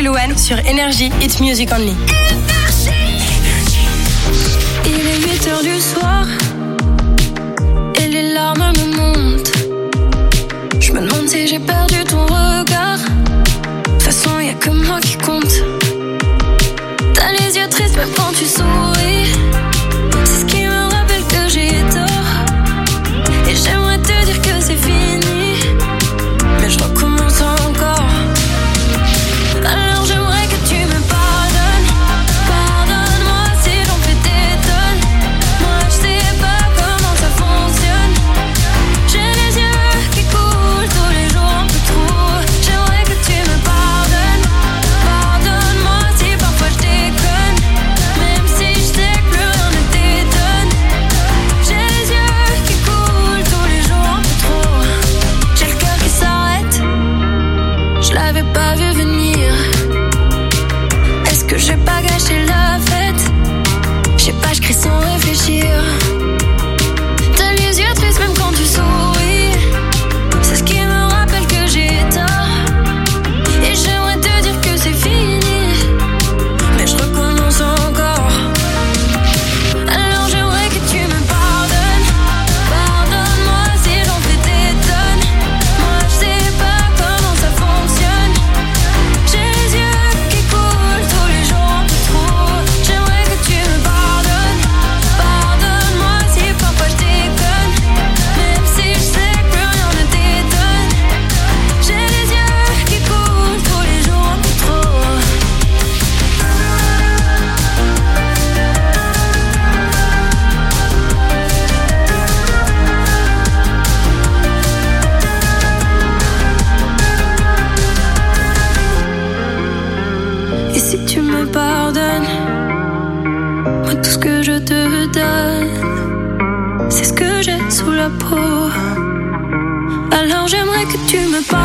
et Louane sur Énergie, It's Music Only. Il est 8h du soir et les larmes me montent. Je me demande si j'ai perdu ton regard. De toute façon, y'a que moi qui compte. T'as les yeux tristes même quand tu souris. C'est ce qui me rappelle que j'ai tort. Et j'aimerais te dire que c'est fini, mais je recommence encore. Alors j'aimerais que tu me pardonnes. Pardonne-moi si j'en fais des tonnes. Moi je sais pas comment ça fonctionne. J'ai les yeux qui coulent tous les jours un peu trop. J'aimerais que tu me pardonnes. Pardonne-moi si parfois je déconne, même si je sais que plus rien ne t'étonne. J'ai les yeux qui coulent tous les jours un peu trop. J'ai le cœur qui s'arrête, je l'avais pas vu venir. Est-ce que j'ai pas gâché la fête? Je sais pas, je crie sans réfléchir. T'as les yeux tristes même quand tu souris. C'est ce qui me rappelle que j'ai tort. Et j'aimerais te dire que c'est fini, mais je recommence encore. Alors j'aimerais que tu me pardonnes. Pardonne-moi si j'en fais des tonnes. Moi je sais pas comment ça fonctionne. J'ai les yeux qui coulent tous les jours un peu trop. J'aimerais que tu me pardonnes. Pardonne-moi si parfois je déconne, même si je sais que plus rien ne t'étonne. J'ai les yeux qui coulent tous les jours un peu trop. Et si tu me pardonnes, moi tout ce que je te donne, c'est ce que j'ai sous la peau. Alors j'aimerais que tu me pardonnes.